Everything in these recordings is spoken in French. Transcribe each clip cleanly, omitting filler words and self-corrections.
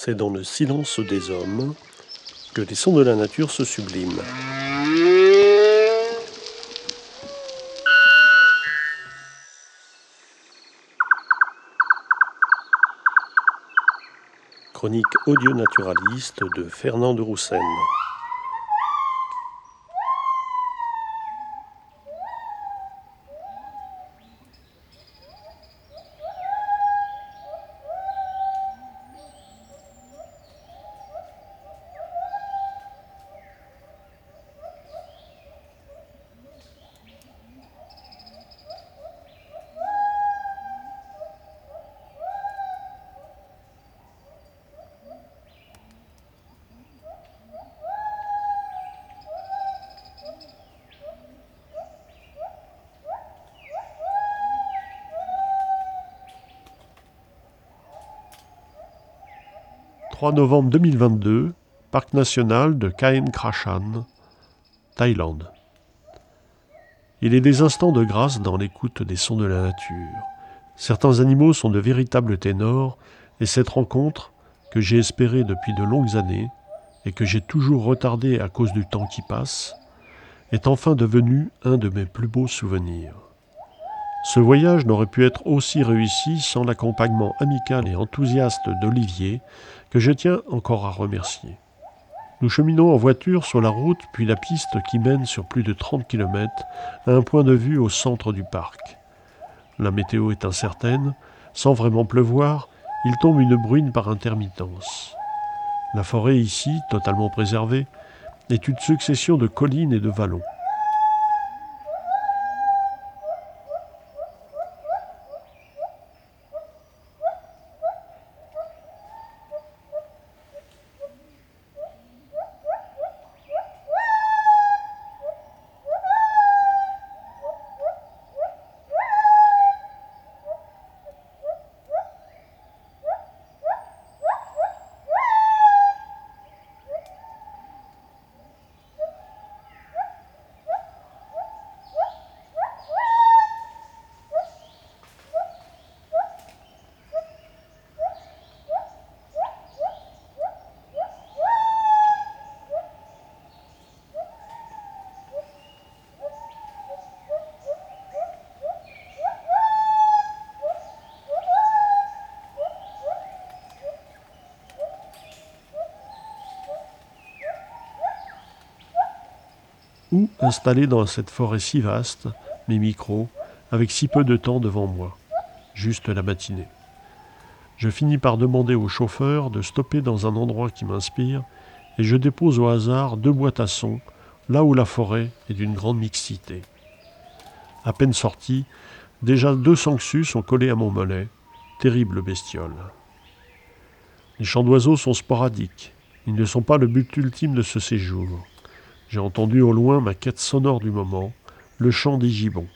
C'est dans le silence des hommes que les sons de la nature se subliment. Chronique audio-naturaliste de Fernand de Roussen. « 3 novembre 2022, Parc national de Kaeng Krachan, Thaïlande. Il est des instants de grâce dans l'écoute des sons de la nature. Certains animaux sont de véritables ténors, et cette rencontre, que j'ai espérée depuis de longues années, et que j'ai toujours retardée à cause du temps qui passe, est enfin devenue un de mes plus beaux souvenirs. Ce voyage n'aurait pu être aussi réussi sans l'accompagnement amical et enthousiaste d'Olivier, que je tiens encore à remercier. Nous cheminons en voiture sur la route puis la piste qui mène sur plus de 30 km à un point de vue au centre du parc. La météo est incertaine, sans vraiment pleuvoir, il tombe une bruine par intermittence. La forêt ici, totalement préservée, est une succession de collines et de vallons. Où installer dans cette forêt si vaste mes micros, avec si peu de temps devant moi, juste la matinée. Je finis par demander au chauffeur de stopper dans un endroit qui m'inspire et je dépose au hasard 2 boîtes à sons, là où la forêt est d'une grande mixité. À peine sorti, déjà 2 sangsues sont collés à mon mollet, terrible bestiole. Les chants d'oiseaux sont sporadiques, ils ne sont pas le but ultime de ce séjour. J'ai entendu au loin ma quête sonore du moment, le chant des gibbons.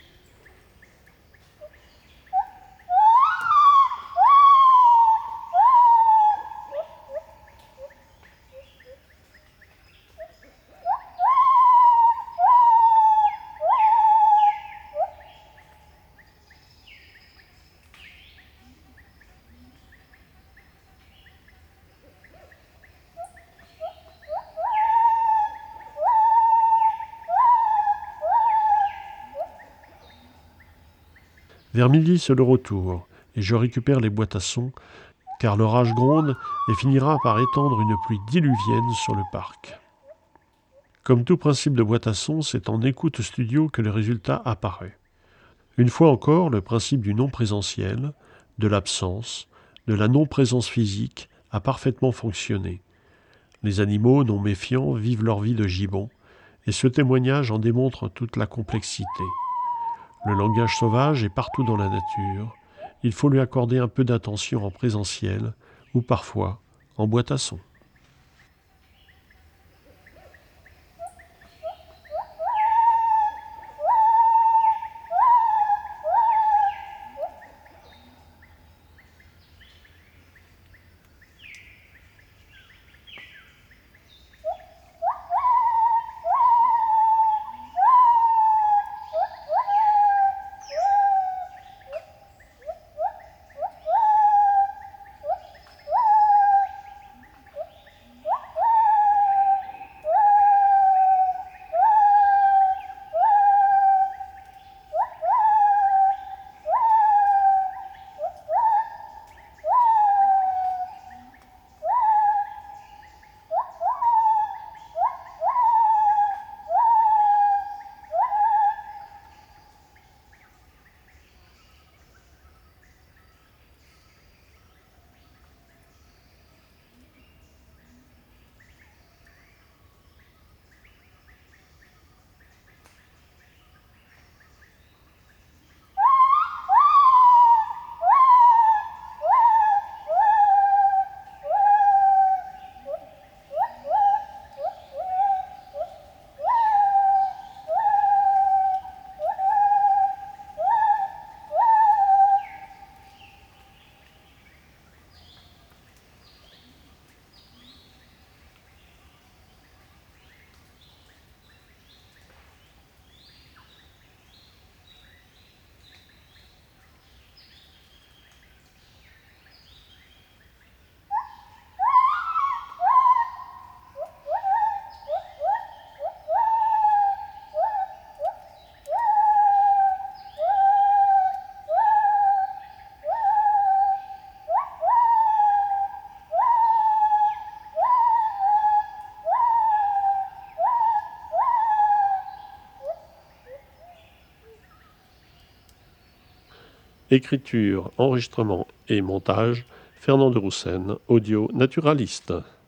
Vers midi, c'est le retour, et je récupère les boîtes à sons, car l'orage gronde et finira par étendre une pluie diluvienne sur le parc. Comme tout principe de boîte à sons, c'est en écoute studio que le résultat apparaît. Une fois encore, le principe du non-présentiel, de l'absence, de la non-présence physique a parfaitement fonctionné. Les animaux, non méfiants, vivent leur vie de gibbon, et ce témoignage en démontre toute la complexité. Le langage sauvage est partout dans la nature. Il faut lui accorder un peu d'attention en présentiel ou parfois en boîte à sons. Écriture, enregistrement et montage, Fernand de Roussen, audio naturaliste.